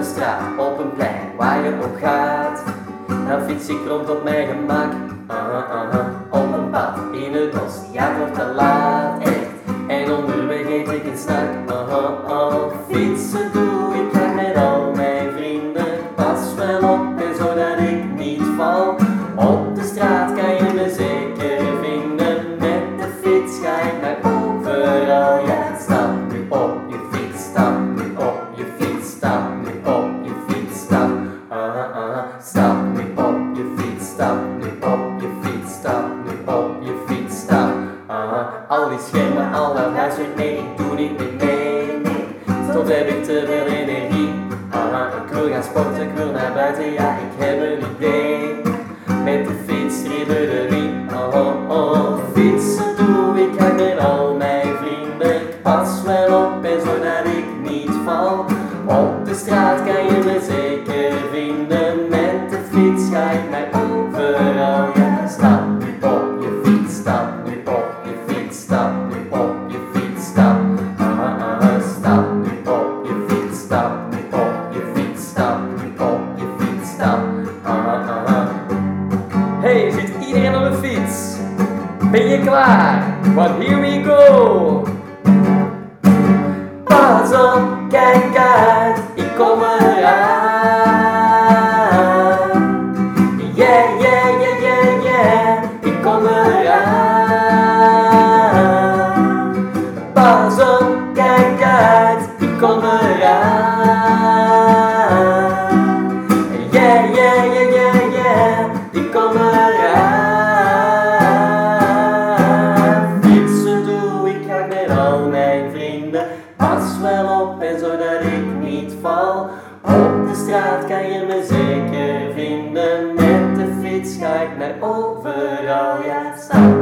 straat, op een plein waar je op gaat. Dan fiets ik rond op mijn gemak, op een pad in het bos, ja het wordt te laat, echt. En onderweg eet ik een snack, fietsen doe ik graag met al mijn vrienden. Pas wel op en zodat ik niet val, op de straat kan je me zeker vinden. Met de fiets ga ik naar overal, ja. Stap nu op je fiets, stap nu op je fiets, stap nu op je fiets, stap. Stap nu op je fiets, stap nu op je fiets, stap nu op je fiets, stap. Al die schermen, al dat huiswerk, nee, ik doe niet meer mee, nee. Soms heb ik te veel energie, ik wil gaan sporten, ik wil naar buiten, ja, ik heb een idee. Met de fiets ridderie, fietsen doe ik graag met al mijn vrienden. Ik pas wel op en zodat ik niet val, op de straat kan je me zeker vinden. Met de fiets ga ik naar overal, ja. Stap nu op je fiets, stap nu op je fiets, stap nu op je fiets, stap. Stap nu op je fiets, stap nu op je fiets, stap nu op je fiets, stap. Hey, zit iedereen op een fiets? Ben je klaar? Want here we go! Pas op, kijk uit, ik kom eraan. Yeah, yeah, yeah, yeah, yeah, ik kom eraan. Pas op, kijk uit, ik kom eraan. Yeah, yeah, yeah, yeah, yeah, ik kom eraan. Fietsen doe ik graag met al mijn vrienden. Pas wel op en zodat ik niet val, op de straat kan je me zeker vinden. Met de fiets ga ik naar overal, ja. Stap